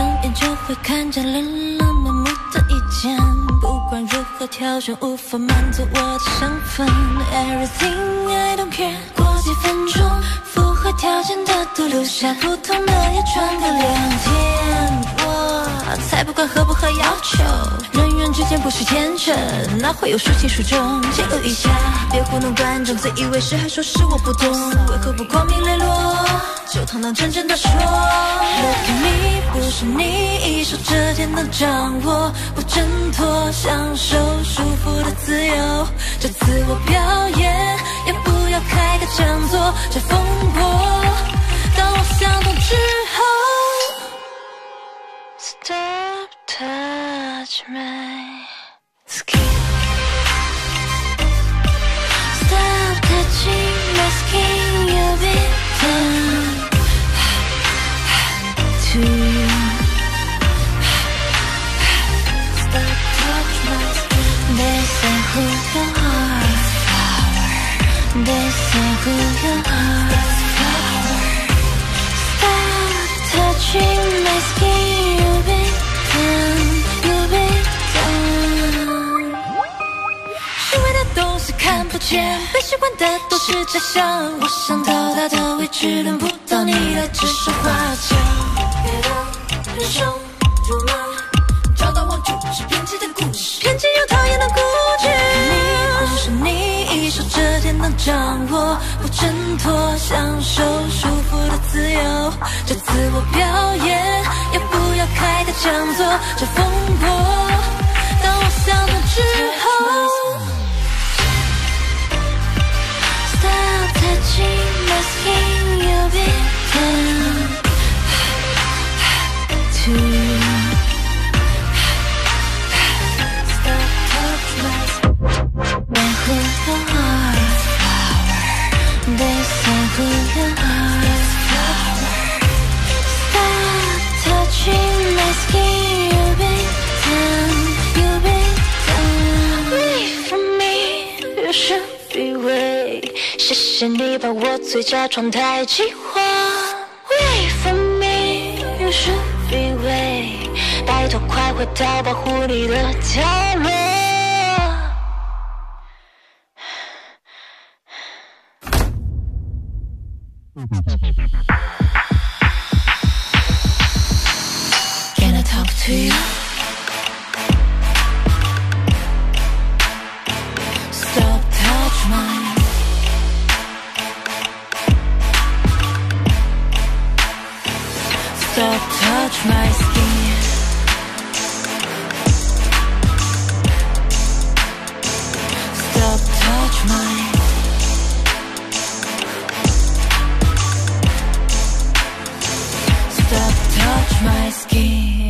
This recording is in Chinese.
眼就会看见琳琅满目的意见，不管如何挑选，无法满足我的身份。Everything I don't care， 过几分钟，符合条件的都留下，普通的也穿个2天。我才不管合不合要求，人与人之间不是天真，哪会有孰轻孰重？记录一下，别糊弄观众，自以为是还说是我不懂，为何不光明磊落，就堂堂正正的说 Look at me， 不是你一手遮天的掌握，不挣脱，享受束缚的自由，这自我表演要不要开个讲座？这风波当我想通之后 Stop touch my skin Stop touching my skin You've been done to you Stop touch my skin They say who you are They say who you are Stop touching my skin You've been done You've been done 虚伪的东西看不见，被习惯的都是假象，我想到达的位置轮不到你来指手画脚，别让人生辱骂，找到我就是偏激的故事，偏激又讨厌的固执。你不是你一手遮天的掌握，不挣脱，享受束缚的自由，这自我表演要不要开个讲座？这风波当我想通之后 Stop touching my skin You've been done to you Stop touch my skin They who you are They say who you are Stop touching my skin You've been done You've been done Leave from me You should be way 谢谢你把我最佳状态激活 Wait for me You should be way 拜托快回到保护你的角落 Can I talk to you? Stop touch my Stop touch my skin Stop touch my Stop touch my skin